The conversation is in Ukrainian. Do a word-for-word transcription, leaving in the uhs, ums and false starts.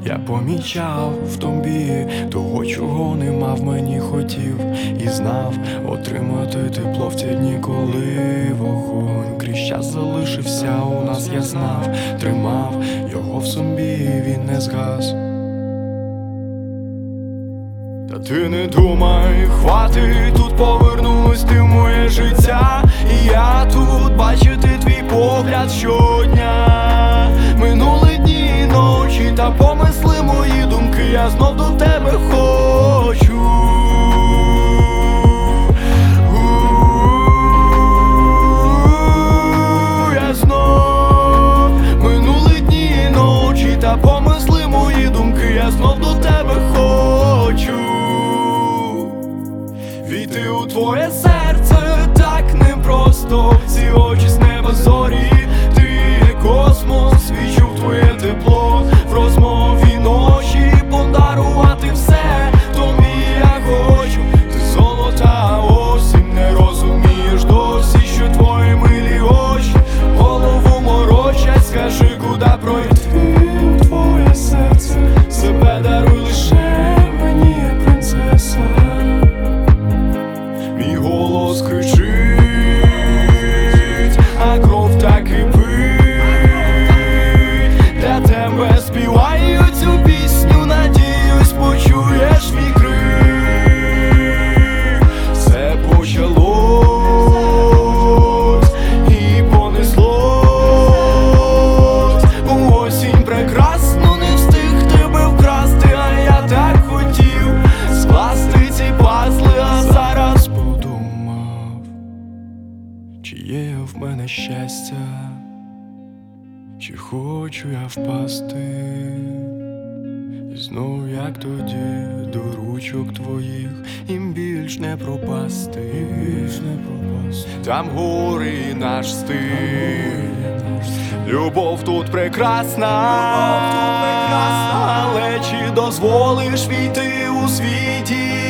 Я помічав в тобі того, чого нема в мені хотів, і знав отримати тепло в ті дні, коли вогонь крізь час залишився у нас, я знав, тримав його в собі, він не згас. Та ти не думай, хватить, тут повернусь ти в моє життя, і я тут бачити твій погляд щодня. Минули дні і ночі, та помисли мої думки, я знов до тебе хочу. Я знов, минули дні і ночі, та помисли мої думки, я знов до тебе хочу. Війти у твоє серце так непросто, ці очі з неба зорі, ти є космос, відчув твоє тепло в розмові ночі, подарувати все тобі я хочу. Ти золота осінь, не розумієш досі, що твої милі очі голову морочать, скажи, куди пройти у твоє серце, себе даруй лише мені, принцеса. Мій голос кричить, а кров так кипить. Для тебе співаю цю пісню, надіюсь, почуєш мій крик. Все почалось і понеслось у осінь прекрасну, не встиг тебе вкрасти, а я так хотів скласти ці пазли, а зараз подумав, чи є в мене щастя, чи хочу я впасти, і знов, як тоді, до ручок твоїх, їм більш не пропасти, більш не пропасти. Там гори і наш стиль, любов тут прекрасна, але чи дозволиш війти у світі?